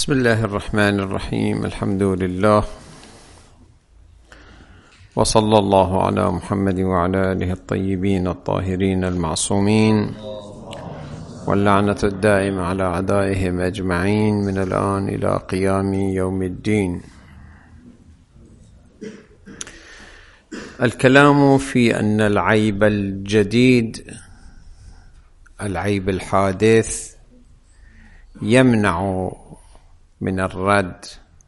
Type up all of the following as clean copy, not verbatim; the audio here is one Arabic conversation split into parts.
بسم الله الرحمن الرحيم. الحمد لله وصلى الله على محمد وعلى آله الطيبين الطاهرين المعصومين، واللعنة الدائمة على أعدائهم أجمعين من الآن إلى قيام يوم الدين. الكلام في أن العيب الجديد، العيب الحادث، يمنع من الرد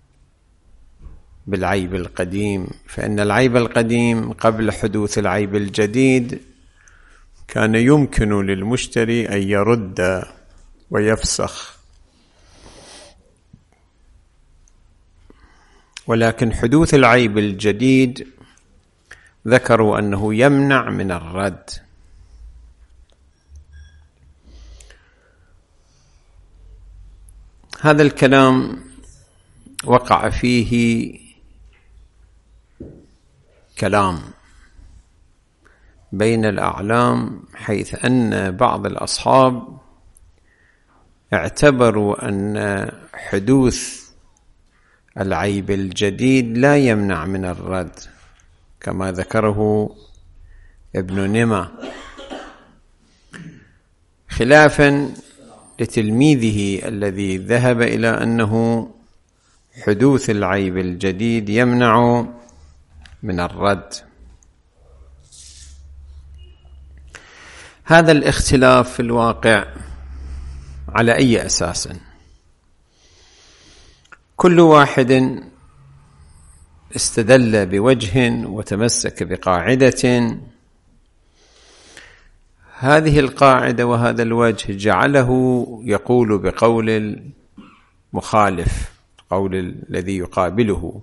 بالعيب القديم، فإن العيب القديم قبل حدوث العيب الجديد كان يمكن للمشتري أن يرد ويفسخ، ولكن حدوث العيب الجديد ذكروا أنه يمنع من الرد. هذا الكلام وقع فيه كلام بين الأعلام، حيث أن بعض الأصحاب اعتبروا أن حدوث العيب الجديد لا يمنع من الرد، كما ذكره ابن نمى، خلافا لتلميذه الذي ذهب إلى أنه حدوث العيب الجديد يمنع من الرد. هذا الاختلاف في الواقع على أي أساس؟ كل واحد استدل بوجه وتمسك بقاعدة، هذه القاعدة وهذا الوجه جعله يقول بقول مخالف قول الذي يقابله.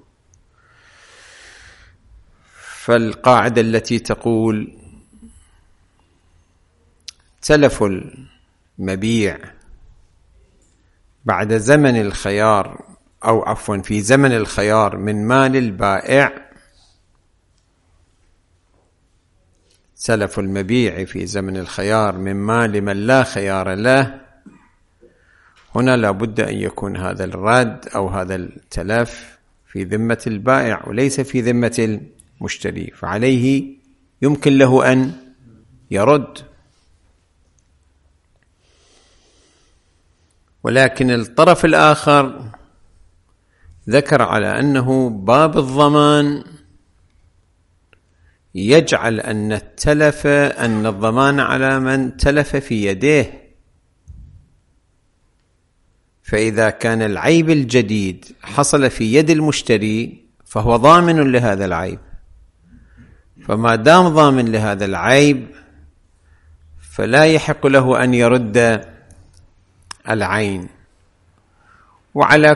فالقاعدة التي تقول تلف المبيع بعد زمن الخيار، أو عفوا في زمن الخيار، من مال البائع، سلف المبيع في زمن الخيار من مال من لا خيار له، هنا لا بد أن يكون هذا الرد أو هذا التلف في ذمة البائع وليس في ذمة المشتري، فعليه يمكن له أن يرد. ولكن الطرف الآخر ذكر على أنه باب الضمان يجعل أن الضمان على من تلف في يديه، فإذا كان العيب الجديد حصل في يد المشتري فهو ضامن لهذا العيب، فما دام ضامن لهذا العيب فلا يحق له أن يرد العين. وعلى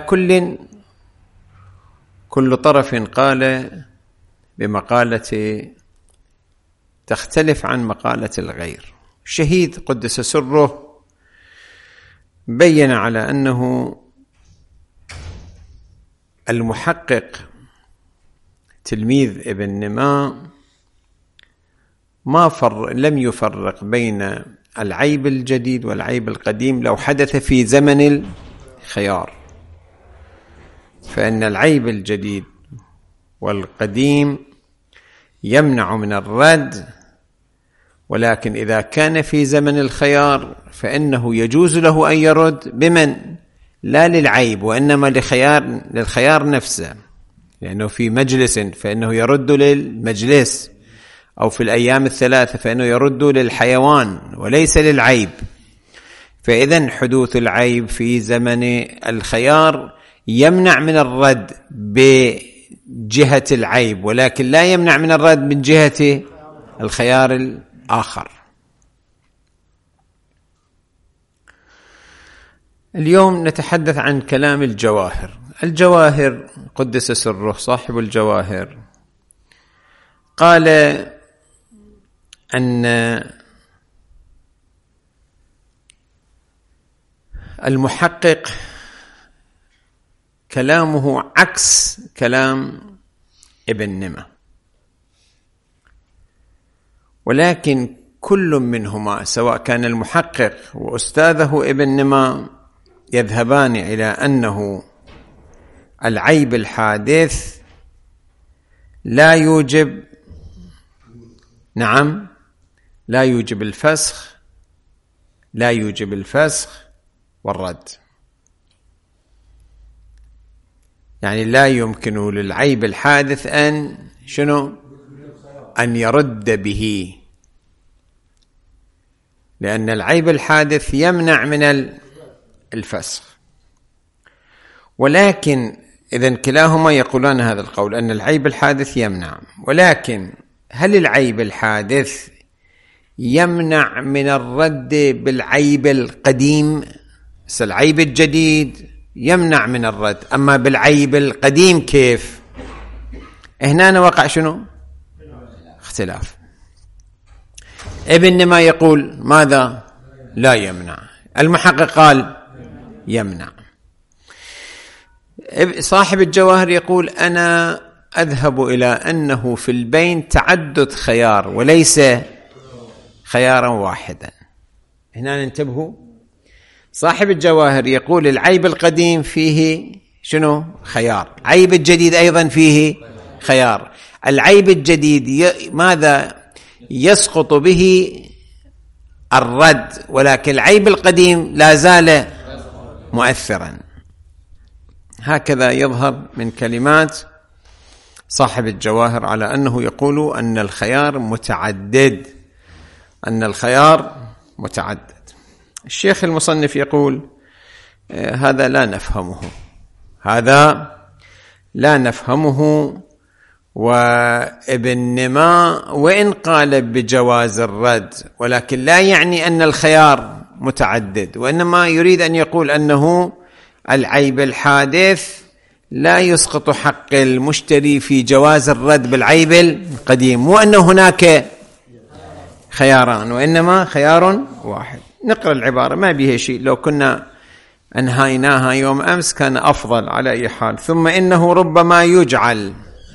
كل طرف قال بمقالة تختلف عن مقالة الغير. الشهيد قدس سره بين على أنه المحقق تلميذ ابن نمى لم يفرق بين العيب الجديد والعيب القديم لو حدث في زمن الخيار، فإن العيب الجديد والقديم يمنع من الرد، ولكن إذا كان في زمن الخيار فإنه يجوز له أن يرد بمن؟ لا للعيب وإنما للخيار نفسه، لأنه في مجلس فإنه يرد للمجلس، أو في الأيام الثلاثة فإنه يرد للحيوان وليس للعيب. فإذن حدوث العيب في زمن الخيار يمنع من الرد بجهة العيب، ولكن لا يمنع من الرد من جهة الخيار الآخر. اليوم نتحدث عن كلام الجواهر قدس سره، صاحب الجواهر قال أن المحقق كلامه عكس كلام ابن نمى، ولكن كل منهما سواء كان المحقق وأستاذه ابن نمى يذهبان إلى أنه العيب الحادث لا يوجب لا يوجب الفسخ والرد. يعني لا يمكن للعيب الحادث أن يرد به، لأن العيب الحادث يمنع من الفسخ. ولكن إذن كلاهما يقولان هذا القول أن العيب الحادث يمنع، ولكن هل العيب الحادث يمنع من الرد بالعيب القديم؟ العيب الجديد يمنع من الرد، أما بالعيب القديم كيف؟ هنا وقع اختلاف. ابن نما يقول ماذا؟ لا يمنع. المحقق قال يمنع. صاحب الجواهر يقول أنا أذهب إلى أنه في البين تعدد خيار وليس خيارا واحدا. هنا ننتبهوا، صاحب الجواهر يقول العيب القديم فيه خيار، عيب الجديد أيضا فيه خيار. العيب الجديد ماذا؟ يسقط به الرد، ولكن العيب القديم لا زال مؤثرا. هكذا يظهر من كلمات صاحب الجواهر على أنه يقول أن الخيار متعدد. الشيخ المصنف يقول هذا لا نفهمه، وابن نما وإن قال بجواز الرد ولكن لا يعني أن الخيار متعدد، وإنما يريد أن يقول أنه العيب الحادث لا يسقط حق المشتري في جواز الرد بالعيب القديم، مو أنه هناك خياران وإنما خيار واحد. نقرأ العبارة ما بها شيء، لو كنا أنهيناها يوم أمس كان أفضل على أي حال. ثم إنه ربما يجعل،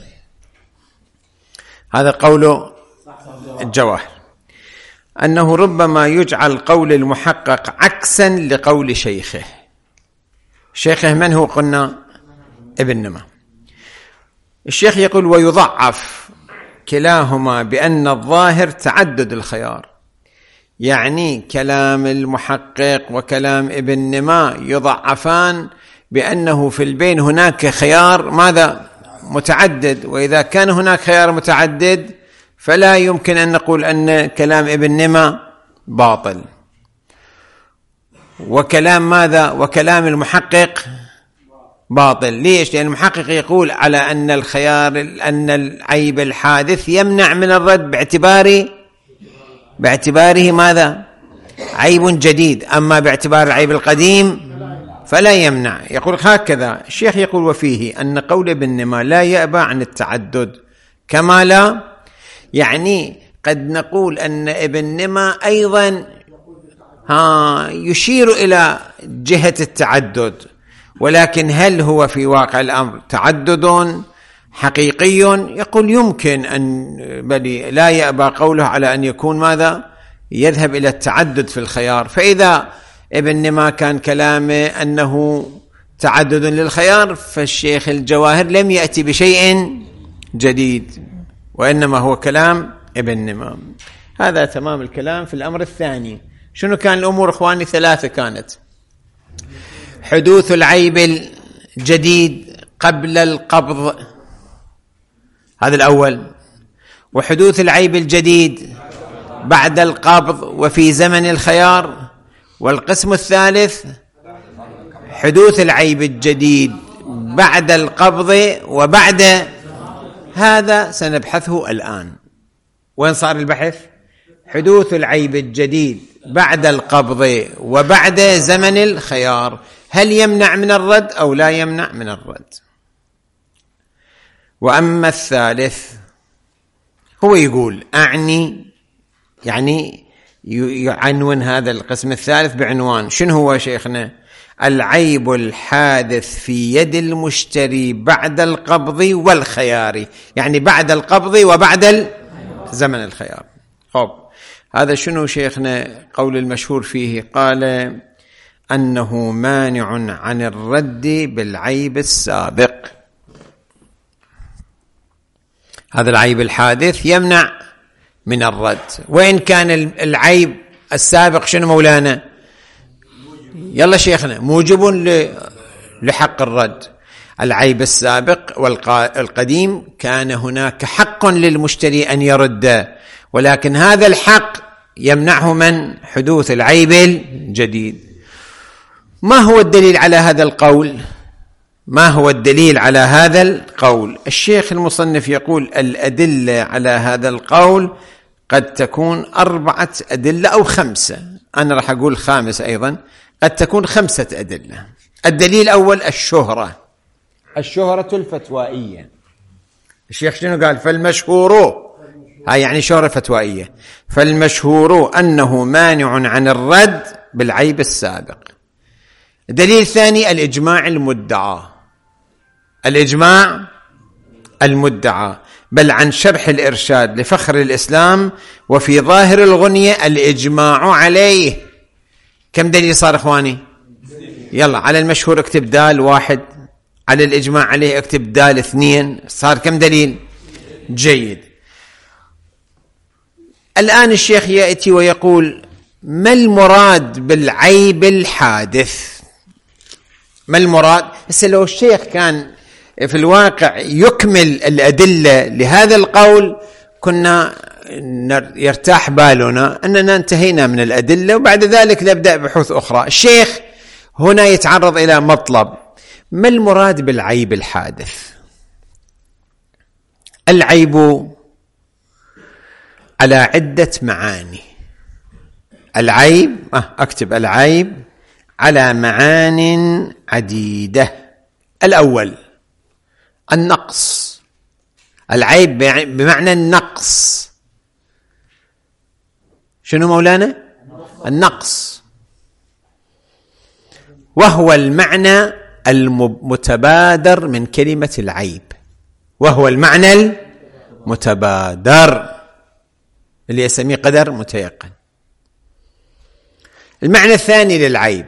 هذا قول الجواهر، أنه ربما يجعل قول المحقق عكسا لقول شيخه. من هو؟ قلنا ابن نما. الشيخ يقول ويضعف كلاهما بأن الظاهر تعدد الخيار، يعني كلام المحقق وكلام ابن نما يضعفان بأنه في البين هناك خيار ماذا؟ متعدد، وإذا كان هناك خيار متعدد فلا يمكن أن نقول أن كلام ابن نما باطل. وكلام ماذا؟ وكلام المحقق باطل. ليش؟ لأن المحقق يقول على أن أن العيب الحادث يمنع من الرد باعتباره ماذا؟ عيب جديد، أما باعتبار العيب القديم فلا يمنع. يقول هكذا الشيخ يقول وفيه أن قول ابن نما لا يأبى عن التعدد، كما لا يعني قد نقول أن ابن نما أيضا يشير إلى جهة التعدد، ولكن هل هو في واقع الأمر تعدد حقيقي؟ يقول يمكن أن، بل لا يأبى قوله على أن يكون ماذا؟ يذهب إلى التعدد في الخيار. فإذا ابن نما كان كلامه أنه تعدد للخيار، فالشيخ الجواهر لم يأتي بشيء جديد، وإنما هو كلام ابن نما. هذا تمام الكلام في الأمر الثاني. شنو كان الأمور إخواني؟ 3 كانت: حدوث العيب الجديد قبل القبض، هذا الأول، وحدوث العيب الجديد بعد القبض وفي زمن الخيار، والقسم الثالث حدوث العيب الجديد بعد القبض وبعد. هذا سنبحثه الآن. وين صار البحث؟ حدوث العيب الجديد بعد القبض وبعد زمن الخيار، هل يمنع من الرد أو لا يمنع من الرد؟ وأما الثالث هو يقول يعني يعنون هذا القسم الثالث بعنوان شنو هو شيخنا؟ العيب الحادث في يد المشتري بعد القبض والخيار، يعني بعد القبض وبعد زمن الخيار. خب هذا شنو شيخنا قول المشهور فيه؟ قال أنه مانع عن الرد بالعيب السابق. هذا العيب الحادث يمنع من الرد، وإن كان العيب السابق شنو مولانا؟ يلا شيخنا، موجب لحق الرد. العيب السابق والقديم كان هناك حق للمشتري أن يرد، ولكن هذا الحق يمنعه من حدوث العيب الجديد. ما هو الدليل على هذا القول؟ ما هو الدليل على هذا القول؟ الشيخ المصنف يقول الأدلة على هذا القول قد تكون 4 أدلة أو 5، أنا راح أقول 5 أيضا، قد تكون 5 أدلة. الدليل الأول الشهرة الفتوائية. الشيخ شنو قال؟ فالمشهور، هاي يعني شهرة فتوائية، فالمشهور أنه مانع عن الرد بالعيب السابق. الدليل الثاني الإجماع المدعى، بل عن شرح الإرشاد لفخر الإسلام وفي ظاهر الغنية الإجماع عليه. كم دليل صار إخواني؟ يلا، على المشهور اكتب دال 1، على الإجماع عليه اكتب دال 2، صار كم دليل؟ جيد. الآن الشيخ يأتي ويقول ما المراد بالعيب الحادث؟ ما المراد؟ هسه لو الشيخ كان في الواقع يكمل الأدلة لهذا القول كنا يرتاح بالنا أننا انتهينا من الأدلة، وبعد ذلك نبدأ بحوث أخرى. الشيخ هنا يتعرض إلى مطلب، ما المراد بالعيب الحادث؟ العيب على عدة معاني. العيب أكتب العيب على معان عديدة. الأول النقص، العيب بمعنى النقص. شنو مولانا؟ النقص، وهو المعنى المتبادر من كلمة العيب، وهو المعنى المتبادر اللي يسميه قدر متيقن. المعنى الثاني للعيب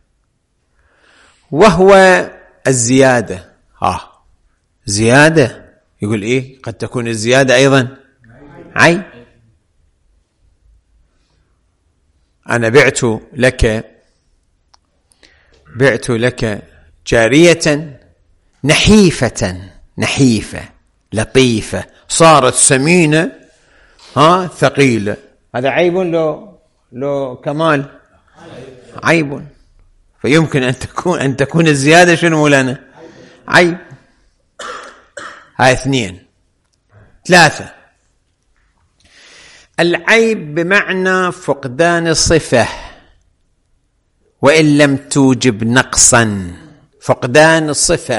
وهو الزيادة. زيادة، يقول إيه؟ قد تكون الزيادة أيضا عيب. أنا بعت لك جارية نحيفة لطيفة، صارت سمينة ثقيلة. هذا عيب لو كمال؟ عيب. فيمكن أن تكون الزيادة شنو مولانا؟ عيب. هاي 2. 3 العيب بمعنى فقدان الصفة وإن لم توجب نقصا. فقدان الصفة،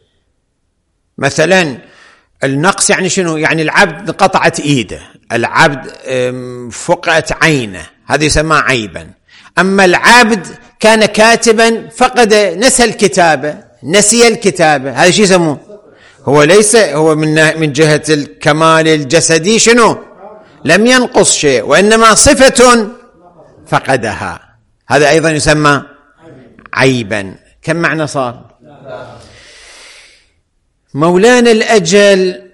مثلا النقص يعني شنو؟ يعني العبد قطعت إيده، العبد فقعت عينه، هذا يسمى عيبا. أما العبد كان كاتبا فقد نسي الكتابة، هذا شو يسموه؟ هو ليس هو من جهة الكمال الجسدي شنو؟ لم ينقص شيء، وإنما صفة فقدها، هذا أيضا يسمى عيبا. كم معنى صار؟ مولانا الأجل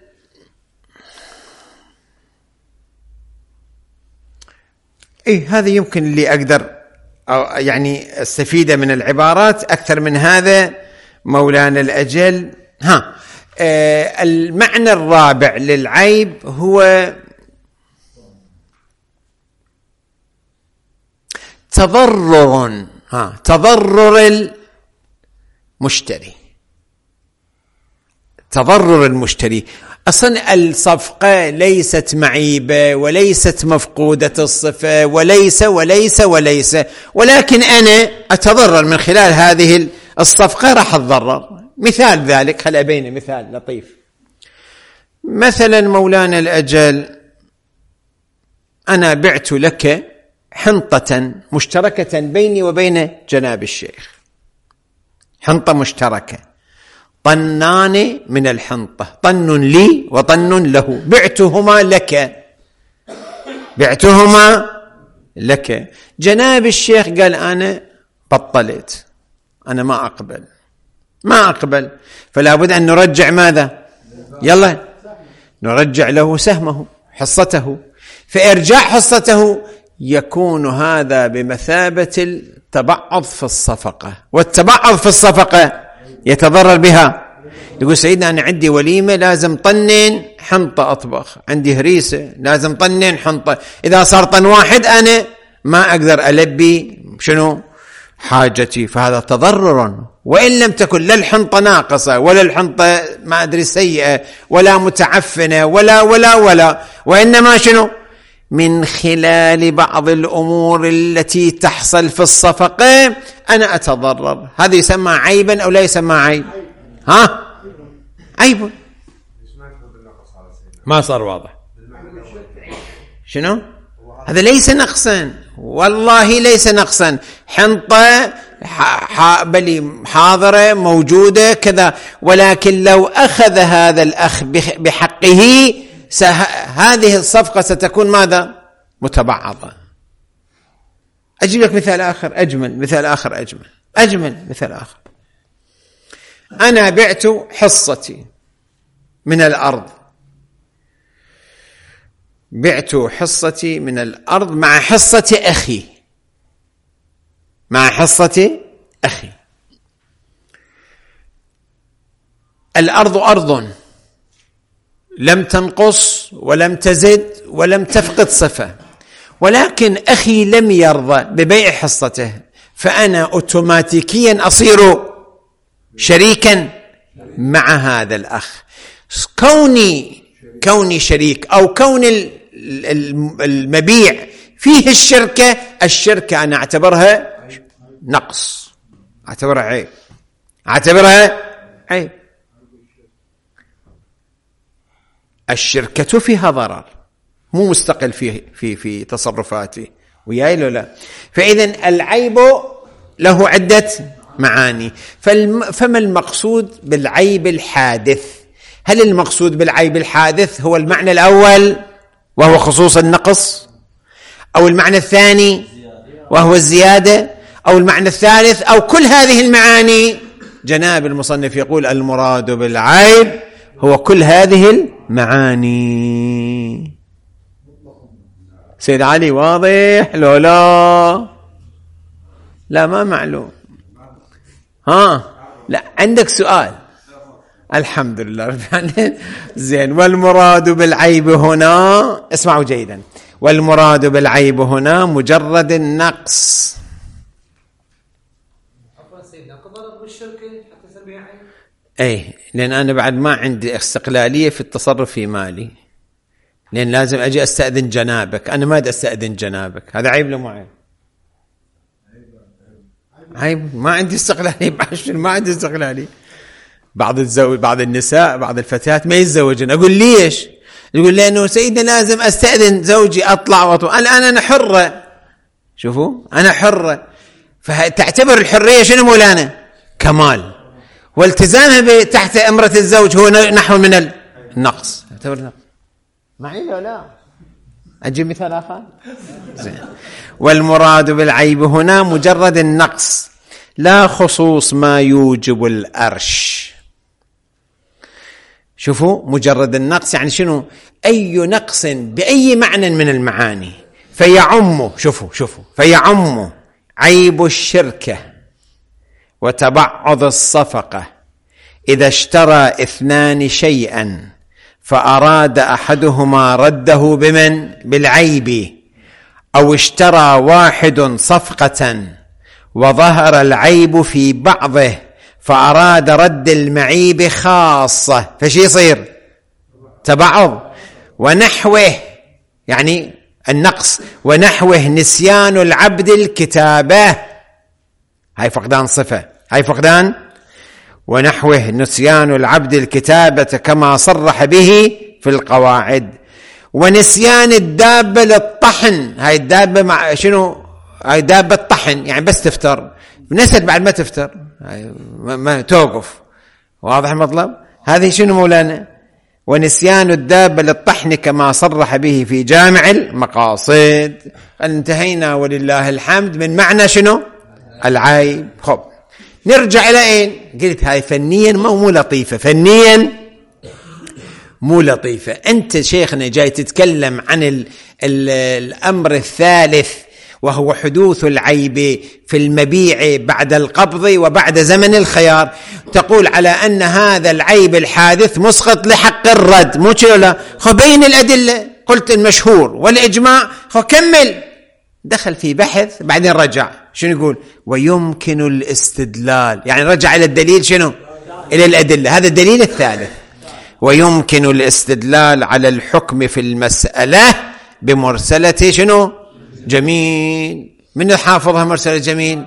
هذا يمكن اللي أقدر يعني استفيد من العبارات أكثر من هذا. مولانا الأجل المعنى الرابع للعيب هو تضرر المشتري. أصلا الصفقة ليست معيبة وليست مفقودة الصفة وليس، ولكن أنا أتضرر من خلال هذه الصفقة، راح أتضرر. مثال ذلك، خل أبين مثال لطيف. مثلا مولانا الأجل، أنا بعت لك حنطة مشتركة بيني وبين جناب الشيخ، حنطة مشتركة، طنان من الحنطة، طن لي وطن له، بعتهما لك. جناب الشيخ قال أنا بطلت، أنا ما أقبل، فلا بد أن نرجع ماذا؟ يلا نرجع له سهمه، حصته. فإرجاع حصته يكون هذا بمثابة التبعض في الصفقة، والتبعض في الصفقة يتضرر بها. يقول سيدنا أنا عندي وليمة لازم طنين حنطة أطبخ، عندي هريسة لازم طنين حنطة، إذا صار طن واحد أنا ما أقدر ألبي شنو حاجتي، فهذا تضرر. وإن لم تكن لا الحنطة ناقصة ولا الحنطة ما أدري سيئة ولا متعفنة ولا وإنما شنو من خلال بعض الأمور التي تحصل في الصفقة أنا أتضرر، هذا يسمى عيبا أو لا يسمى عيب؟ عيب. ما صار واضح شنو هذا؟ ليس نقصا، والله ليس نقصا. حنطة بلي حاضرة موجودة كذا، ولكن لو أخذ هذا الأخ بحقه هذه الصفقة ستكون ماذا؟ متبعضة. أجيب لك مثال آخر أجمل، مثال آخر. أنا بعت حصتي من الأرض، مع حصة أخي. الأرض أرض لم تنقص ولم تزد ولم تفقد صفة، ولكن أخي لم يرضى ببيع حصته، فأنا أوتوماتيكيا أصير شريكا مع هذا الأخ. كوني شريك أو كون المبيع فيه الشركة أنا أعتبرها نقص، أعتبرها عيب. الشركة فيها ضرر، مو مستقل في تصرفاتي وياي لا. فإذن العيب له عدة معاني. فما المقصود بالعيب الحادث؟ هل المقصود بالعيب الحادث هو المعنى الأول وهو خصوص النقص، أو المعنى الثاني وهو الزيادة، أو المعنى الثالث، أو كل هذه المعاني؟ جناب المصنف يقول المراد بالعيب هو كل هذه المعاني. سيد علي واضح لو لا ما معلوم؟ لا عندك سؤال؟ الحمد لله. زين. والمراد بالعيب هنا، اسمعوا جيدا، والمراد بالعيب هنا مجرد النقص. سيدنا تضرر بالشركة حتى سميها عيب؟ اي، لان انا بعد ما عندي استقلالية في التصرف في مالي، لان لازم اجي استأذن جنابك، انا ما استأذن جنابك، هذا عيب ولا مو عيب؟ عيب. ما عندي استقلالية، ما عندي استقلالية. بعض النساء، بعض الفتيات ما يتزوجن، اقول ليش؟ يقول لانه سيدنا لازم استأذن زوجي اطلع الان انا حرة. شوفوا انا حرة، فتعتبر الحرية شنو مولانا؟ كمال، والتزامها تحت امرة الزوج هو نحو من النقص. تعتبر نقص معي ولا لا؟ اجيب مثال اخر. زين. والمراد بالعيب هنا مجرد النقص لا خصوص ما يوجب الأرش. شوفوا مجرد النقص يعني شنو؟ أي نقص بأي معنى من المعاني فيعم، شوفوا فيعم عيب الشركة وتبعض الصفقة إذا اشترى اثنان شيئا فأراد أحدهما رده بالعيب، أو اشترى واحد صفقة وظهر العيب في بعضه فأراد رد المعيب خاصة، فشي يصير؟ تبعض. ونحوه يعني النقص، ونحوه نسيان العبد الكتابة، هاي فقدان صفة، هاي فقدان. ونحوه نسيان العبد الكتابة كما صرح به في القواعد. ونسيان الدابة للطحن، هاي الدابة مع شنو؟ هاي دابة الطحن يعني بس تفتر، نسيت بعد ما تفتر ما توقف. واضح المطلب؟ هذه شنو مولانا؟ ونسيان الدابة للطحن كما صرح به في جامع المقاصد. انتهينا ولله الحمد من معنى شنو؟ العيب. خب نرجع إلى أين؟ قلت هاي فنيا مو لطيفة، فنيا مو لطيفة. أنت شيخنا جاي تتكلم عن الأمر الثالث وهو حدوث العيب في المبيع بعد القبض وبعد زمن الخيار، تقول على أن هذا العيب الحادث مسقط لحق الرد، مو لا؟ بين الأدلة قلت المشهور والإجماع، كمل. دخل في بحث بعدين رجع شنو يقول؟ ويمكن الاستدلال، يعني رجع إلى الدليل شنو؟ إلى الأدلة. هذا الدليل الثالث. ويمكن الاستدلال على الحكم في المسألة بمرسلة شنو؟ جميل. من حافظها مرسلة جميل؟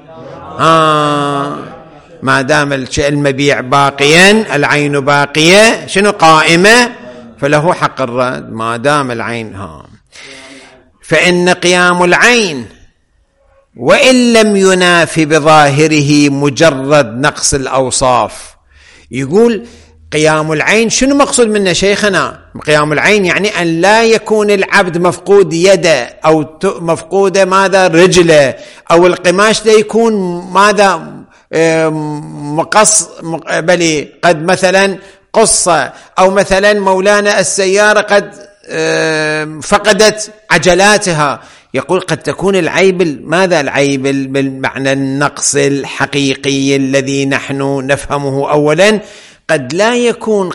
ما دام المبيع باقيا، العين باقية شنو؟ قائمة، فله حق الرد ما دام العين فإن قيام العين وإن لم ينافي بظاهره مجرد نقص الأوصاف. يقول قيام العين شنو مقصود منه شيخنا؟ قيام العين يعني أن لا يكون العبد مفقود يده أو مفقود ماذا رجله، أو القماش لا يكون ماذا مقص بل قد مثلا قصة، أو مثلا مولانا السيارة قد فقدت عجلاتها. يقول قد تكون العيب ماذا؟ العيب بالمعنى النقص الحقيقي الذي نحن نفهمه أولا. قد لا يكون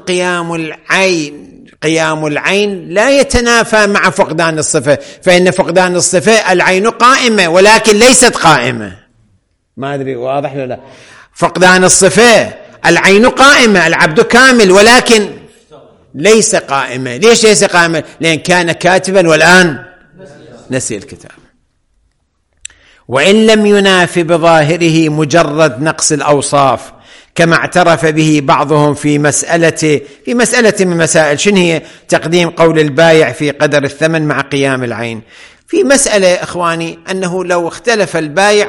قيام العين لا يتنافى مع فقدان الصفة، فإن فقدان الصفة العين قائمة ولكن ليست قائمة. ما أدري واضح ولا لا؟ فقدان الصفة العين قائمة، العبد كامل ولكن ليس قائمة. ليش ليس قائمة؟ لأن كان كاتبا والآن نسي الكتاب. وإن لم ينافي بظاهره مجرد نقص الأوصاف كما اعترف به بعضهم في مسألة من مسائل. شنو هي؟ تقديم قول البايع في قدر الثمن مع قيام العين. في مسألة إخواني أنه لو اختلف البايع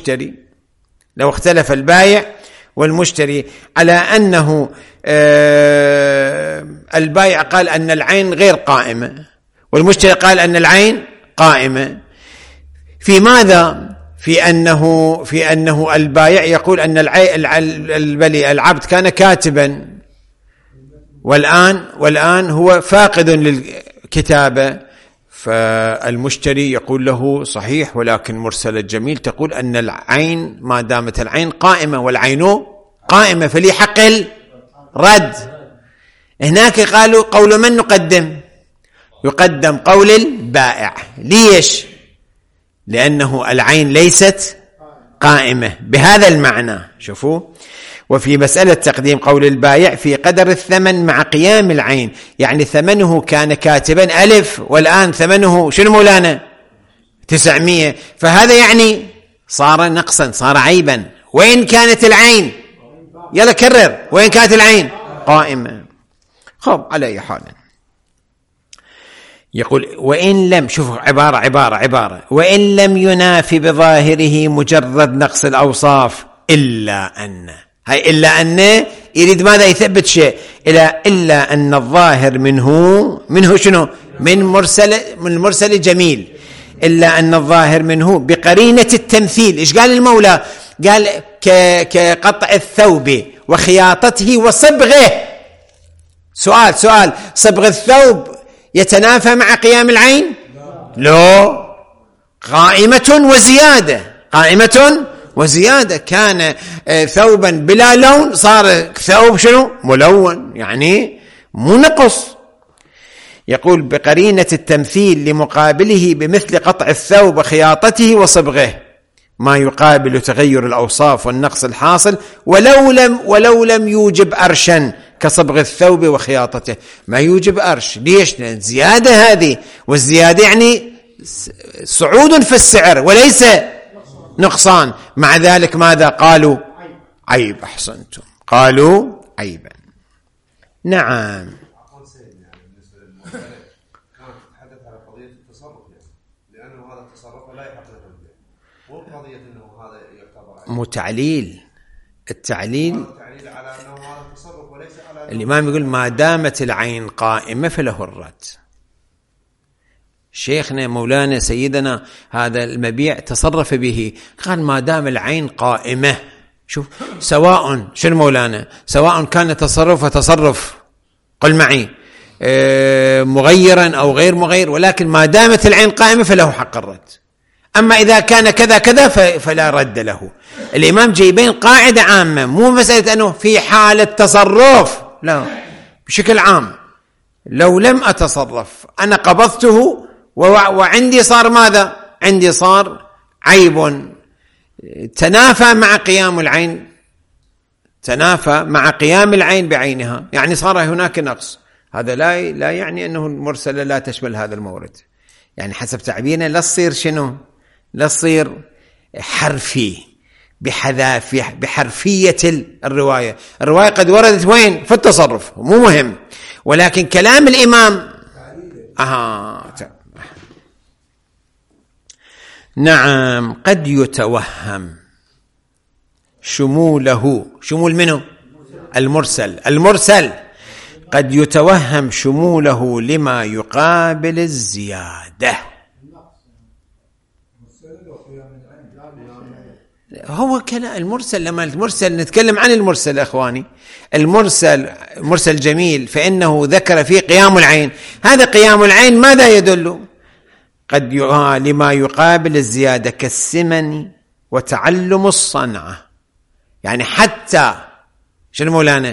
والمشتري على أنه البايع قال أن العين غير قائمة والمشتري قال أن العين قائمة، في ماذا؟ في أنه البايع يقول أن العبد كان كاتبا والآن هو فاقد للكتابة، فالمشتري يقول له صحيح، ولكن مرسلة جميل تقول أن العين ما دامت العين قائمة والعين قائمة فلي حق الرد. هناك قالوا قول من يقدم قول البائع. ليش؟ لأنه العين ليست قائمة بهذا المعنى. شوفوا، وفي مسألة تقديم قول البائع في قدر الثمن مع قيام العين، يعني ثمنه كان كاتبا 1000 والآن ثمنه شنو مولانا 900، فهذا يعني صار نقصا، صار عيبا. وين كانت العين؟ يلا كرر، وين كانت العين؟ قائمة. خب على أي حال يقول وإن لم، شوفوا عبارة وإن لم ينافي بظاهره مجرد نقص الأوصاف إلا أن يريد ماذا؟ يثبت شيء. إلا أن الظاهر منه شنو؟ من مرسل جميل. إلا أن الظاهر منه بقرينة التمثيل. إيش قال المولى؟ قال كقطع الثوب وخياطته وصبغه. سؤال صبغ الثوب يتنافى مع قيام العين؟ لا، قائمة وزيادة. كان ثوبا بلا لون صار ثوب شنو؟ ملون، يعني مو نقص. يقول بقرينة التمثيل لمقابله بمثل قطع الثوب وخياطته وصبغه، ما يقابل تغير الأوصاف والنقص الحاصل ولو لم يوجب أرشا كصبغ الثوب وخياطته. ما يوجب أرش. ليش؟ لأن زيادة هذه، والزيادة يعني صعود في السعر وليس نقصان. مع ذلك ماذا قالوا؟ عيب. أحسنتم، قالوا عيبا. نعم. متعليل التعليل على أنه هذا التصرف وليس على الإمام يقول ما دامت العين قائمة فله الرد. شيخنا مولانا سيدنا هذا المبيع تصرف به، قال ما دام العين قائمة، شوف سواء شنو مولانا، سواء كان تصرف قل معي مغيرا أو غير مغير، ولكن ما دامت العين قائمة فله حق الرد. أما إذا كان كذا كذا فلا رد له. الإمام جايبين قاعدة عامة، مو مسألة أنه في حالة تصرف، لا، بشكل عام لو لم أتصرف أنا قبضته وعندي صار ماذا؟ عندي صار عيب تنافى مع قيام العين، تنافى مع قيام العين بعينها، يعني صار هناك نقص. هذا لا يعني أنه المرسلة لا تشمل هذا المورد، يعني حسب تعبيرنا لا تصير شنو؟ لا تصير حرفي بحرفية الرواية. الرواية قد وردت وين؟ في التصرف، مو مهم، ولكن كلام الإمام نعم قد يتوهم شموله، شمول منه؟ المرسل قد يتوهم شموله لما يقابل الزيادة. هو كلام المرسل، لما المرسل نتكلم عن المرسل أخواني، المرسل جميل، فإنه ذكر فيه قيام العين. هذا قيام العين ماذا يدل؟ قد لما يقابل الزيادة كالسمن وتعلم الصنعة، يعني حتى شنو مولانا؟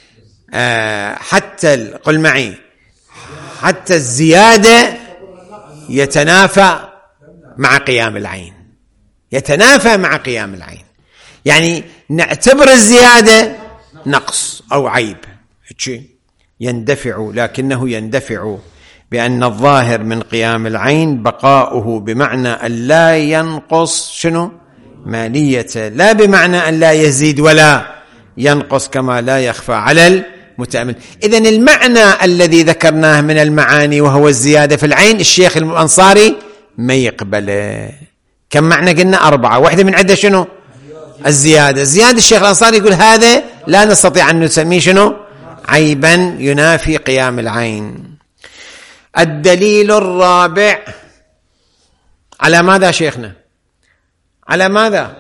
حتى قل معي، حتى الزيادة يتنافى مع قيام العين، يتنافى مع قيام العين، يعني نعتبر الزيادة نقص أو عيب يندفع، لكنه يندفع بأن الظاهر من قيام العين بقاؤه بمعنى أن لا ينقص شنو؟ ماليته، لا بمعنى أن لا يزيد ولا ينقص كما لا يخفى على المتأمل. إذن المعنى الذي ذكرناه من المعاني وهو الزيادة في العين الشيخ الأنصاري ما يقبله. كم معنى قلنا؟ 4، واحدة من عدة شنو؟ الزيادة. الشيخ الأنصاري يقول هذا لا نستطيع أن نسميه شنو؟ عيبا ينافي قيام العين. الدليل الرابع على ماذا شيخنا؟ على ماذا؟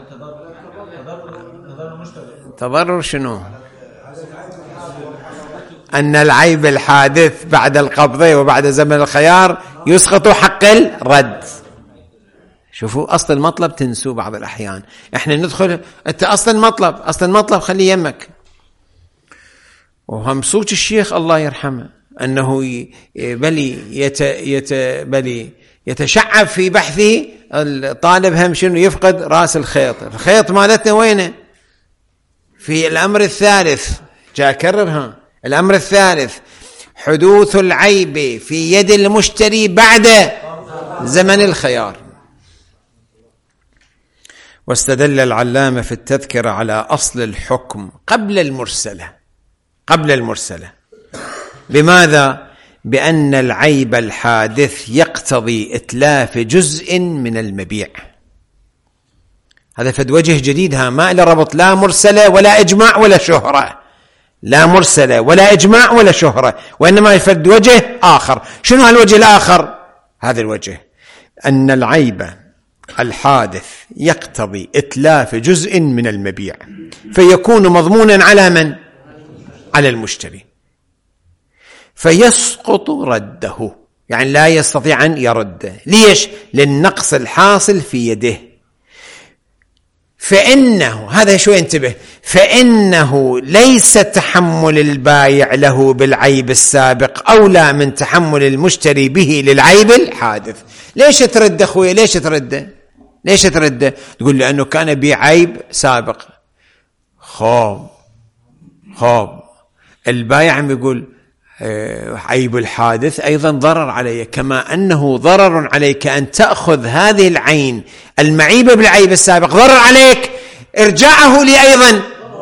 تضرر شنو؟ أن العيب الحادث بعد القبضة وبعد زمن الخيار يسقط حق الرد. شوفوا أصل المطلب تنسوا بعض الأحيان، إحنا ندخل أنت أصل المطلب خلي يمك. وهم صوت الشيخ الله يرحمه أنه بلي يتشعب في بحثه. الطالب هم شنو؟ يفقد رأس الخيط مالتنا وينه؟ في الأمر الثالث، جاء أكررها، الأمر الثالث حدوث العيب في يد المشتري بعد زمن الخيار. واستدل العلامة في التذكرة على أصل الحكم قبل المرسلة بماذا؟ بأن العيب الحادث يقتضي إتلاف جزء من المبيع. هذا فد وجه جديد، ما إلى ربط لا مرسلة ولا إجماع ولا شهرة، لا مرسلة ولا إجماع ولا شهرة، وإنما فد وجه آخر. شنو هالوجه الآخر؟ هذا الوجه أن العيب الحادث يقتضي إتلاف جزء من المبيع، فيكون مضمونا على من؟ على المشتري، فيسقط رده، يعني لا يستطيع أن يرده. ليش؟ للنقص الحاصل في يده. فإنه هذا شو ينتبه، فإنه ليس تحمل البائع له بالعيب السابق أولى من تحمل المشتري به للعيب الحادث. ليش ترد أخوي؟ ليش ترده؟ تقول لأنه كان بي عيب سابق. خاب البائع عم يقول عيب الحادث أيضا ضرر علي، كما أنه ضرر عليك أن تأخذ هذه العين المعيبة بالعيب السابق، ضرر عليك إرجاعه لي أيضا.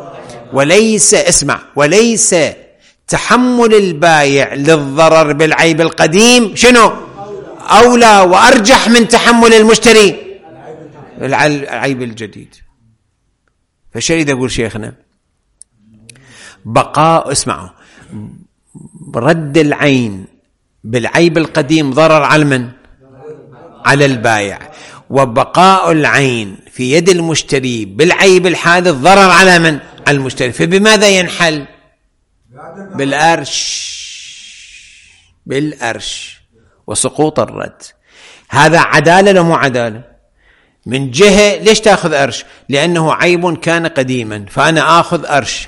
وليس تحمل البائع للضرر بالعيب القديم شنو؟ أولى وأرجح من تحمل المشتري العيب الجديد. فالشيء يقول شيخنا بقاء، اسمعوا، رد العين بالعيب القديم ضرر على من؟ على البائع، وبقاء العين في يد المشتري بالعيب الحادث ضرر على من؟ على المشتري. فبماذا ينحل؟ بالأرش وسقوط الرد. هذا عدالة ولا مو عدالة؟ من جهة ليش تأخذ أرش؟ لأنه عيب كان قديما فأنا آخذ أرش.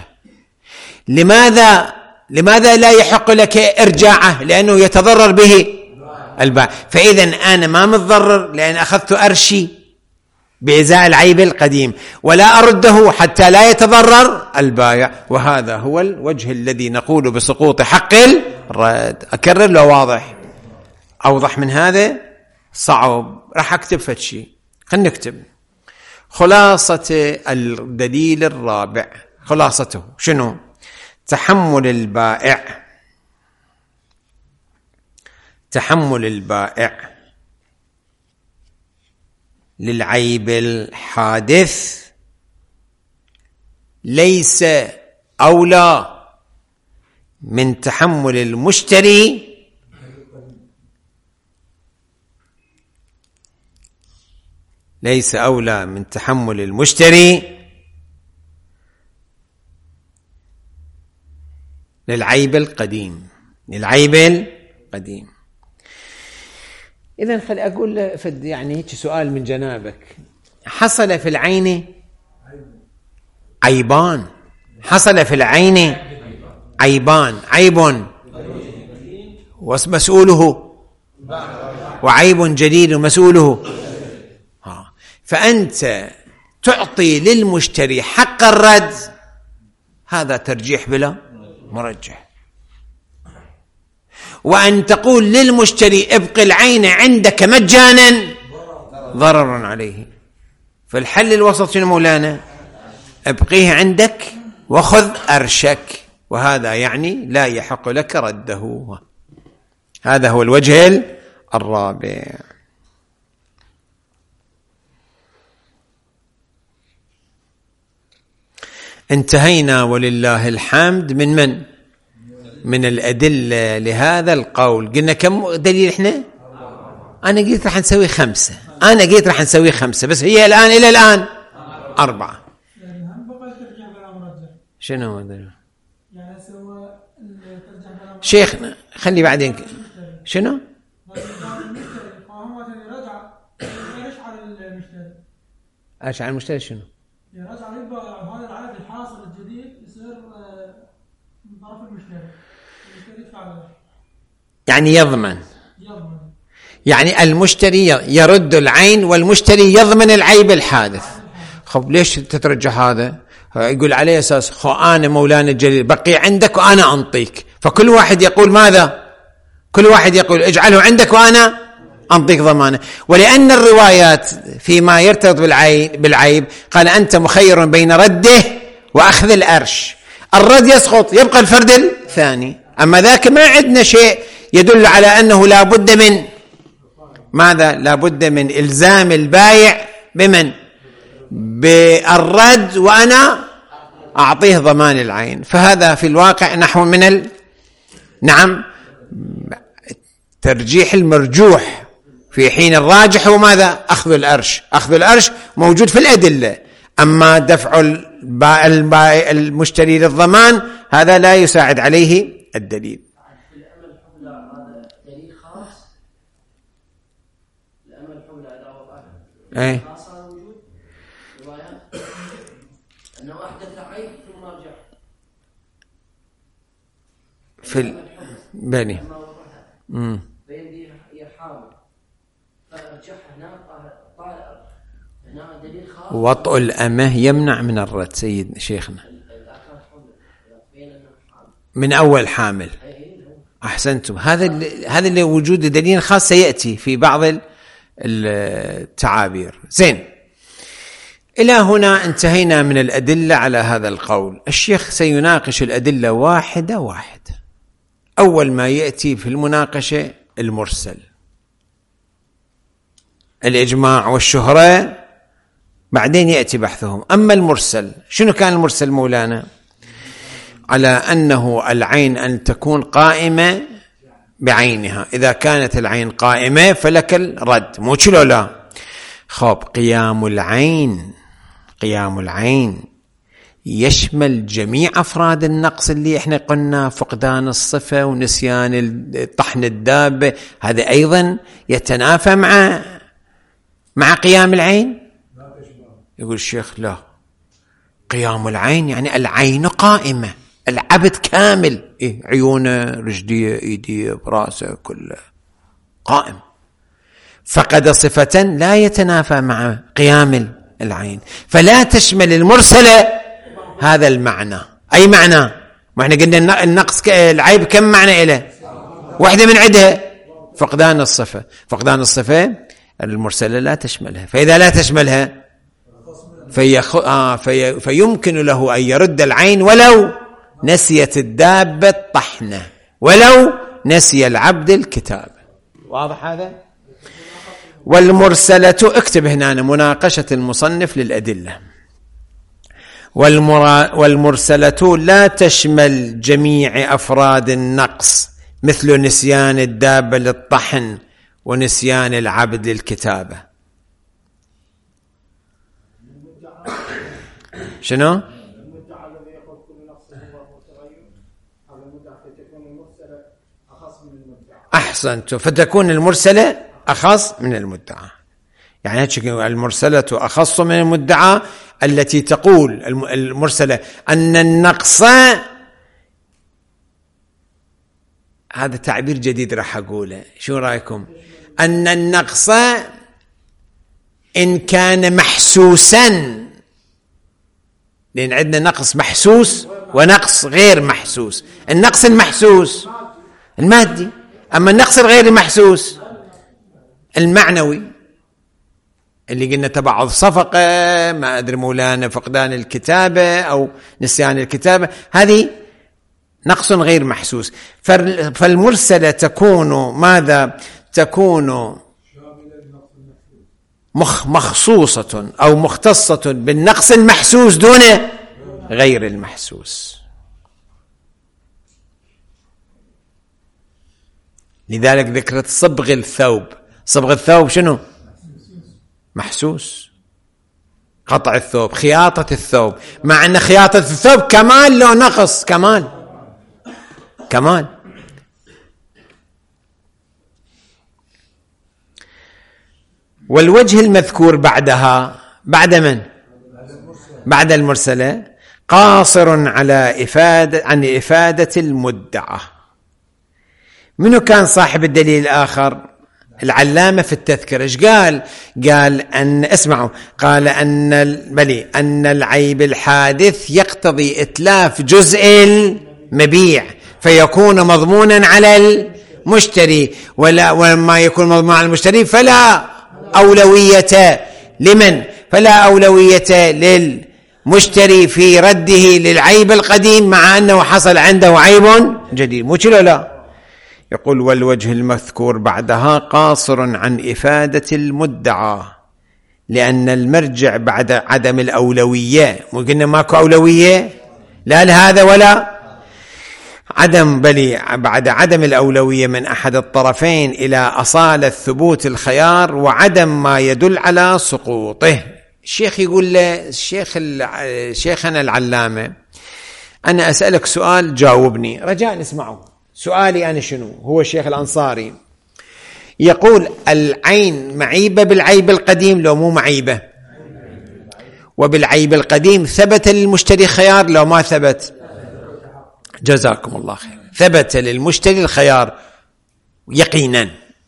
لماذا لا يحق لك إرجاعه؟ لأنه يتضرر به البائع. فإذا أنا ما متضرر لأن أخذت أرشي بإزاء العيب القديم، ولا أرده حتى لا يتضرر البائع. وهذا هو الوجه الذي نقول بسقوط حق الرد. أكرر لو واضح؟ أوضح من هذا صعب. راح أكتب فتشي. خلينا نكتب خلاصة الدليل الرابع. خلاصته شنو؟ تحمل البائع للعيب الحادث ليس أولى من تحمل المشتري للعيب القديم. إذن خلي أقول فد يعني هيك سؤال من جنابك. حصل في العين عيبان، عيب ومسؤوله، وعيب جديد ومسؤوله. فأنت تعطي للمشتري حق الرد، هذا ترجيح بلا مرجح. وأن تقول للمشتري ابق العين عندك مجانا ضرر عليه. فالحل الوسط شنو مولانا؟ ابقيه عندك وخذ أرشك، وهذا يعني لا يحق لك رده. هذا هو الوجه الرابع. انتهينا ولله الحمد من الأدلة لهذا القول. قلنا كم دليل احنا؟ أنا قلت رح نسوي 5، بس هي إلى الآن 4. شنو هذا؟ شيخنا خلي بعدين. شنو؟ ايش على المشتري؟ شنو؟ رجع هذا العدد الحاصل الجديد يصير من طرف المشتري يدفع، يعني يضمن، يعني المشتري يرد العين والمشتري يضمن العيب الحادث. خب ليش تترجع هذا؟ يقول عليه أساس أنا مولانا الجليل بقي عندك وأنا أنطيك. فكل واحد يقول ماذا؟ كل واحد يقول اجعله عندك وأنا أنطيك ضمانه. ولأن الروايات فيما يرتبط بالعيب قال أنت مخير بين رده وأخذ الأرش. الرد يسقط، يبقى الفرد الثاني. أما ذاك ما عندنا شيء يدل على أنه لا بد من ماذا؟ لا بد من إلزام البائع بالرد وأنا أعطيه ضمان العين. فهذا في الواقع نحو من ترجيح المرجوح، في حين الراجح وماذا؟ أخذ الأرش موجود في الأدلة. أما دفع المشتري للضمان هذا لا يساعد عليه الدليل. ايه في البني وطء الأمه يمنع من الرد. سيد شيخنا من أول حامل. أحسنتم. هذا اللي وجود دليل خاص سيأتي في بعض التعابير. زين، إلى هنا انتهينا من الأدلة على هذا القول. الشيخ سيناقش الأدلة واحدة. أول ما يأتي في المناقشة المرسل، الإجماع والشهرة بعدين يأتي بحثهم. أما المرسل، شنو كان المرسل مولانا؟ على أنه العين أن تكون قائمة بعينها، إذا كانت العين قائمة فلك الرد، مو كلو لا. خب قيام العين يشمل جميع أفراد النقص اللي احنا قلنا، فقدان الصفة ونسيان طحن الدابة، هذا أيضا يتنافى مع قيام العين. يقول الشيخ لا، قيام العين يعني العين قائمة، العبد كامل، عيونه رجليه ايديه براسه كله قائم، فقد صفة لا يتنافى مع قيام العين، فلا تشمل المرسلة هذا المعنى. أي معنى؟ ما احنا قلنا النقص العيب كم معنى إله؟ واحدة من عدها فقدان الصفة المرسلة لا تشملها، فإذا لا تشملها فيمكن له أن يرد العين ولو نسيت الدابة الطحنة، ولو نسي العبد الكتاب. واضح هذا؟ والمرسلة، اكتب هنا مناقشة المصنف للأدلة. والمرسلة لا تشمل جميع أفراد النقص، مثل نسيان الدابة للطحن ونسيان العبد للكتابة. شنو؟ أحسنت، فتكون المرسلة أخص من المدعى. يعني المرسلة أخص من المدعى، التي تقول المرسلة أن النقص، هذا تعبير جديد راح أقوله، شو رأيكم؟ أن النقص إن كان محسوسا، لأن عندنا نقص محسوس ونقص غير محسوس. النقص المحسوس المادي، أما النقص الغير محسوس المعنوي اللي قلنا تبعض صفقة، ما أدري مولانا، فقدان الكتابة أو نسيان الكتابة، هذه نقص غير محسوس. فالمرسلة تكون ماذا؟ تكون مخصوصة أو مختصة بالنقص المحسوس دون غير المحسوس. لذلك ذكرت صبغ الثوب. صبغ الثوب شنو؟ محسوس. قطع الثوب، خياطة الثوب، مع أن خياطة الثوب كمال لو نقص، كمال. والوجه المذكور بعدها، بعد من؟ بعد المرسلة، قاصر عن إفادة المدعى. منو كان صاحب الدليل الآخر؟ العلامة في التذكرة. ايش قال؟ قال أن، اسمعوا، قال أن العيب الحادث يقتضي إتلاف جزء المبيع فيكون مضمونا على المشتري، ولما يكون مضمونا على المشتري فلا أولوية لمن؟ فلا أولوية للمشتري في رده للعيب القديم، مع أنه حصل عنده عيب جديد. مو كله لا. يقول والوجه المذكور بعدها قاصر عن إفادة المدعى، لأن المرجع بعد عدم الأولوية، مو قلنا ماكو أولوية لا لهذا ولا بعد عدم الأولوية من أحد الطرفين إلى أصالة ثبوت الخيار وعدم ما يدل على سقوطه. الشيخ يقول له، شيخنا العلامة، أنا أسألك سؤال جاوبني، رجاء اسمعوا. سؤالي أنا شنو؟ هو الشيخ الأنصاري يقول العين معيبة بالعيب القديم لو مو معيبة؟ وبالعيب القديم ثبت للمشتري خيار لو ما ثبت؟ جزاكم الله خير. ثبت للمشتري الخيار يقينا.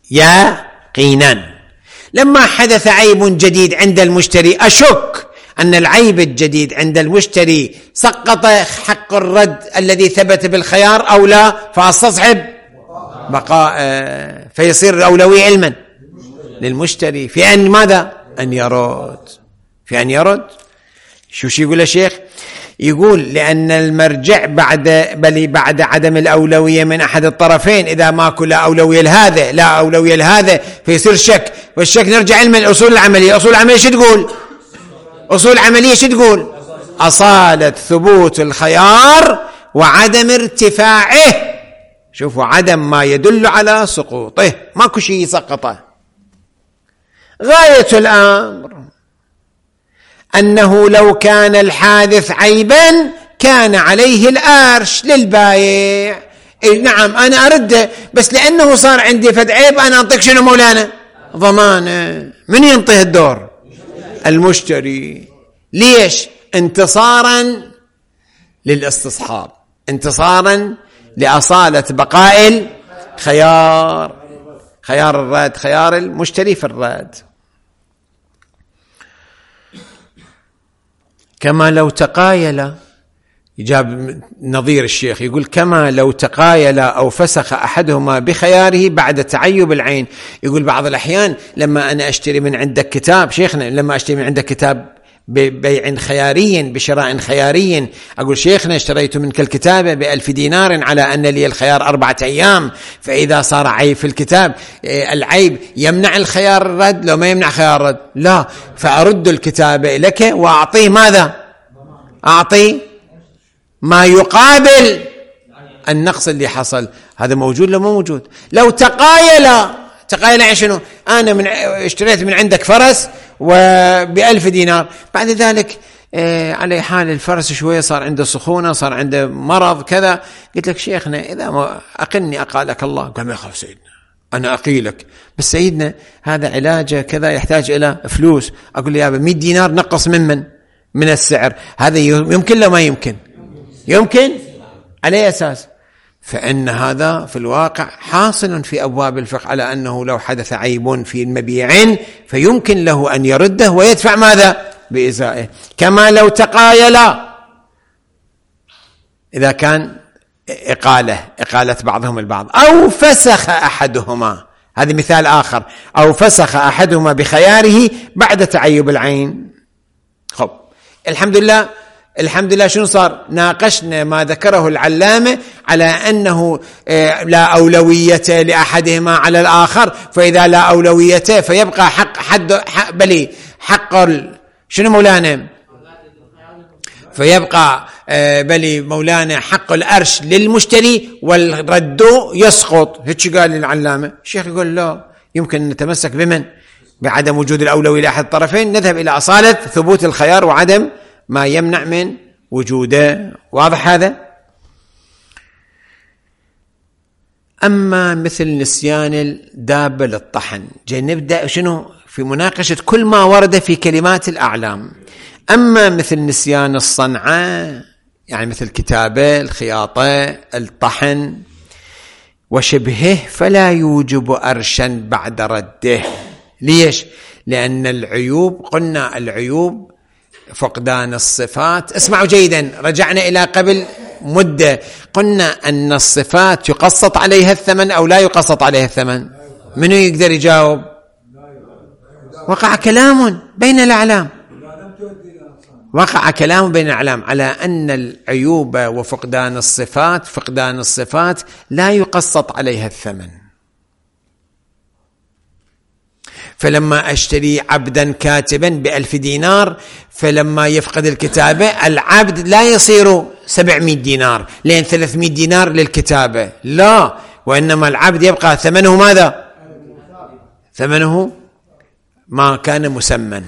لما حدث عيب جديد عند المشتري، أشك أن العيب الجديد عند المشتري سقط حق الرد الذي ثبت بالخيار أو لا، فاستصحب بقاء، فيصير الأولوية علما للمشتري في أن ماذا؟ أن يرد. شو يقول الشيخ؟ يقول لأن المرجع بعد عدم الأولوية من أحد الطرفين، إذا ماكو لا أولوية لهذا لا أولوية لهذا فيصير شك، والشك نرجع علم الأصول العملية. أصول العملية شو تقول؟ أصول العملية شو تقول؟ أصالة ثبوت الخيار وعدم ارتفاعه. شوفوا عدم ما يدل على سقوطه، ماكو شيء يسقطه. غاية الأمر أنه لو كان الحادث عيبا كان عليه الأرش للبايع. نعم أنا أرده، بس لأنه صار عندي فد عيب أنا أنطيك شنو مولانا؟ ضمانه. من ينطيه الدور؟ المشتري. ليش؟ انتصارا للاستصحاب، انتصارا لأصالة بقاء الخيار، خيار الرد، خيار المشتري في الرد. كما لو تقايل، يجاب نظير الشيخ يقول كما لو تقايل أو فسخ أحدهما بخياره بعد تعيب العين. يقول بعض الأحيان لما أنا أشتري من عندك كتاب شيخنا، لما أشتري من عندك كتاب ببيع خياري بشراء خياري، أقول شيخنا اشتريت منك الكتاب ب1000 دينار على أن لي الخيار 4 أيام، فإذا صار عيب في الكتاب العيب يمنع الخيار الرد؟ لو ما يمنع خيار الرد لا، فأرد الكتاب لك وأعطيه ماذا؟ أعطي ما يقابل النقص اللي حصل. هذا موجود لو مو موجود؟ لو تقايل عن شنو؟ أنا اشتريت من عندك فرس وب1000 دينار، بعد ذلك على حال الفرس شوية صار عنده سخونة، صار عنده مرض كذا، قلت لك شيخنا إذا ما أقلني أقالك الله. قال ما يخاف سيدنا أنا أقيلك، بس سيدنا هذا علاجه كذا يحتاج إلى فلوس. أقول له يا 100 دينار نقص من السعر، هذا يمكن لو ما يمكن؟ يمكن. على أساس فإن هذا في الواقع حاصل في أبواب الفقه على أنه لو حدث عيب في المبيع فيمكن له أن يرده ويدفع ماذا؟ بإزائه. كما لو تقايل، إذا كان إقالة بعضهم البعض، أو فسخ أحدهما، هذا مثال آخر، أو فسخ أحدهما بخياره بعد تعيب العين. خب الحمد لله شنو صار؟ ناقشنا ما ذكره العلامة على أنه لا أولوية لأحدهما على الآخر، فإذا لا أولوية فيبقى حق شنو مولانا؟ فيبقى بلي مولانا حق الأرش للمشتري والرد يسقط. هيك قال العلامة. الشيخ يقول لا، يمكن نتمسك بمن؟ بعدم وجود الأولوية لأحد الطرفين، نذهب إلى أصالة ثبوت الخيار وعدم ما يمنع من وجوده. واضح هذا؟ أما مثل نسيان الدابة للطحن، جاي نبدأ شنو في مناقشة كل ما ورد في كلمات الأعلام. أما مثل نسيان الصنعة، يعني مثل كتابة، الخياطة، الطحن وشبهه، فلا يوجب أرشا بعد رده. ليش؟ لأن العيوب، قلنا العيوب فقدان الصفات. اسمعوا جيدا، رجعنا إلى قبل مدة، قلنا أن الصفات يقسط عليها الثمن أو لا يقسط عليها الثمن؟ منو يقدر يجاوب؟ وقع كلام بين الأعلام، وقع كلام بين الأعلام على أن العيوب وفقدان الصفات لا يقسط عليها الثمن. فلما أشتري عبدا كاتبا ب1000 دينار، فلما يفقد الكتابة العبد لا يصير 700 دينار لأن 300 دينار للكتابة، لا، وإنما العبد يبقى ثمنه ماذا؟ ثمنه ما كان مسمى.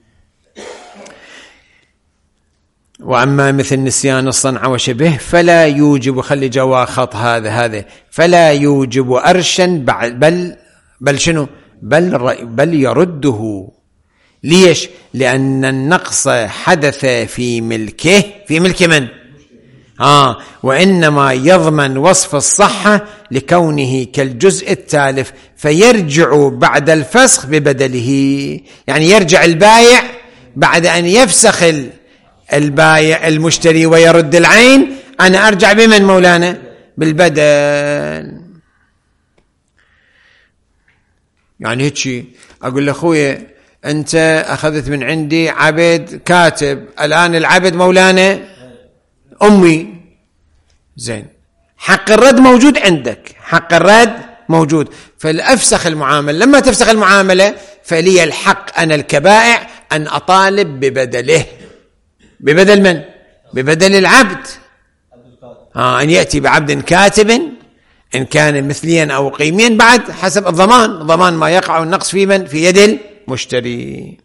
وأما مثل نسيان الصنعة وشبه فلا يوجب، خلي جوا خط هذا فلا يوجب أرشا بل شنو؟ بل يرده. ليش؟ لأن النقص حدث في ملك من؟ وإنما يضمن وصف الصحة لكونه كالجزء التالف، فيرجع بعد الفسخ ببدله. يعني يرجع البايع بعد أن يفسخ البايع المشتري ويرد العين، أنا أرجع بمن مولانا؟ بالبدل. يعني هيك أقول لأخوي أنت أخذت من عندي عبد كاتب، الآن العبد مولانا أمي، زين، حق الرد موجود عندك، حق الرد موجود، فلأفسخ المعاملة. لما تفسخ المعاملة فلي الحق أنا الكبائع أن أطالب ببدله. ببدل من؟ ببدل العبد. أن يأتي بعبد كاتب إن كان مثليا أو قيميا بعد حسب ضمان ما يقع النقص في من؟ في يد المشتري.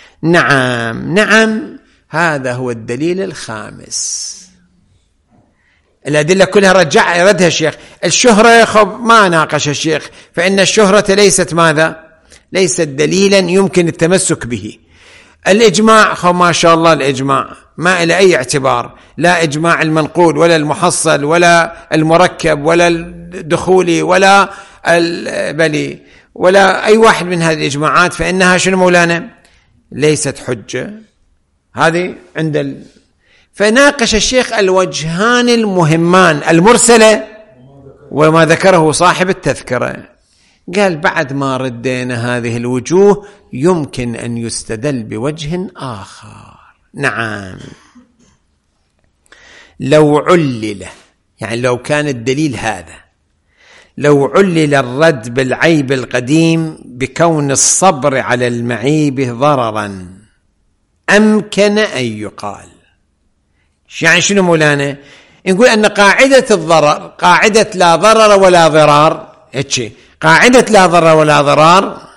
نعم هذا هو الدليل الخامس. الأدلة كلها ردها الشيخ. الشهرة ما ناقش الشيخ، فإن الشهرة ليست ماذا؟ ليست دليلا يمكن التمسك به. الإجماع ما شاء الله الإجماع ما إلى أي اعتبار، لا إجماع المنقول ولا المحصل ولا المركب ولا الدخولي ولا البلي ولا أي واحد من هذه الإجماعات، فإنها شنو مولانا؟ ليست حجة. هذه عند فناقش الشيخ الوجهان المهمان المرسلة وما ذكره صاحب التذكرة. قال بعد ما ردينا هذه الوجوه يمكن أن يستدل بوجه آخر. نعم، لو علل، يعني لو كان الدليل هذا، لو علل الرد بالعيب القديم بكون الصبر على المعيب ضررا أمكن أن يقال. يعني شنو مولانا؟ نقول أن قاعدة الضرر قاعدة لا ضرر ولا ضرار، قاعدة لا ضرر ولا ضرار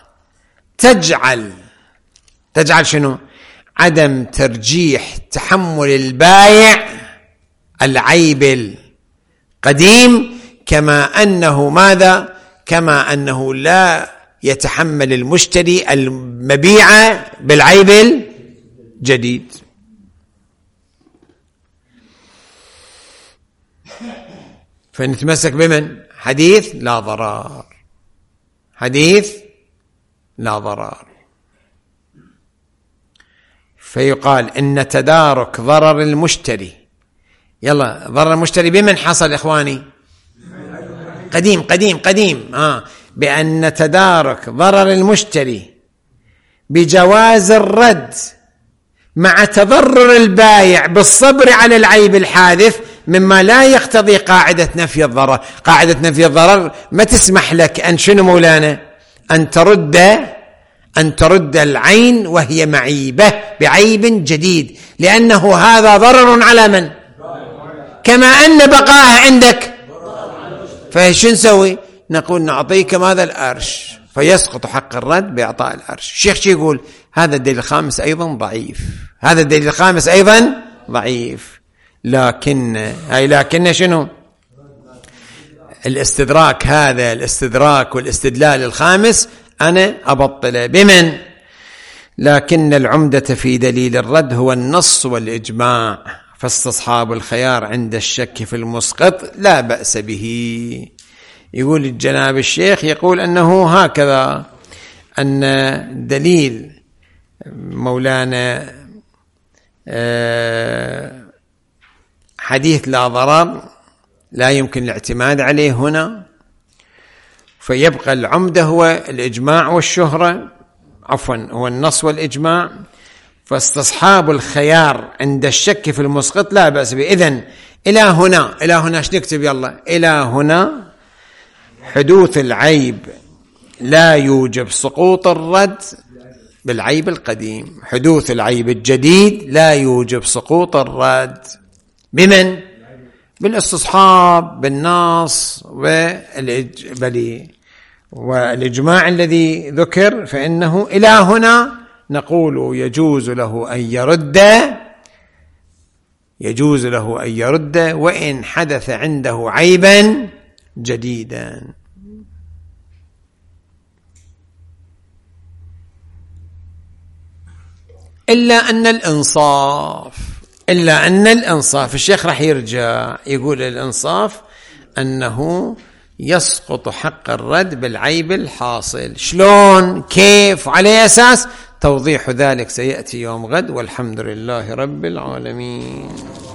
تجعل شنو؟ عدم ترجيح تحمل البائع العيب القديم، كما أنه ماذا؟ كما أنه لا يتحمل المشتري المبيع بالعيب الجديد. فنتمسك بمن؟ حديث لا ضرار، حديث لا ضرار. فيقال إن تدارك ضرر المشتري، يلا ضرر المشتري بمن حصل إخواني؟ قديم بأن تدارك ضرر المشتري بجواز الرد مع تضرر البائع بالصبر على العيب الحادث مما لا يقتضي قاعدة نفي الضرر. قاعدة نفي الضرر ما تسمح لك أن شنو مولانا؟ أن ترد العين وهي معيبة بعيب جديد، لأنه هذا ضرر على من؟ كما أن بقاه عندك. فشو نسوي؟ نقول نعطيك ماذا؟ الأرش، فيسقط حق الرد بإعطاء الأرش. الشيخ شو يقول؟ هذا الدليل الخامس أيضا ضعيف، هذا الدليل الخامس أيضا ضعيف. لكن شنو؟ الاستدراك، هذا الاستدراك والاستدلال الخامس أنا أبطله بمن؟ لكن العمدة في دليل الرد هو النص والإجماع، فاستصحاب الخيار عند الشك في المسقط لا بأس به. يقول الجناب الشيخ يقول أنه هكذا، أن دليل مولانا حديث لا ضرر لا يمكن الاعتماد عليه هنا، فيبقى العمدة هو الإجماع والشهرة، هو النص والإجماع. فاستصحاب الخيار عند الشك في المسقط لا بأس به. إذن إلى هنا ايش نكتب؟ يلا إلى هنا حدوث العيب لا يوجب سقوط الرد بالعيب القديم، حدوث العيب الجديد لا يوجب سقوط الرد بمن؟ بالاستصحاب، بالنص والإجماع الذي ذكر. فإنه إلى هنا نقول يجوز له أن يرد وإن حدث عنده عيبا جديدا. إلا أن الإنصاف الشيخ راح يرجع يقول الإنصاف أنه يسقط حق الرد بالعيب الحاصل. شلون؟ كيف؟ على أساس؟ توضيح ذلك سيأتي يوم غد، والحمد لله رب العالمين.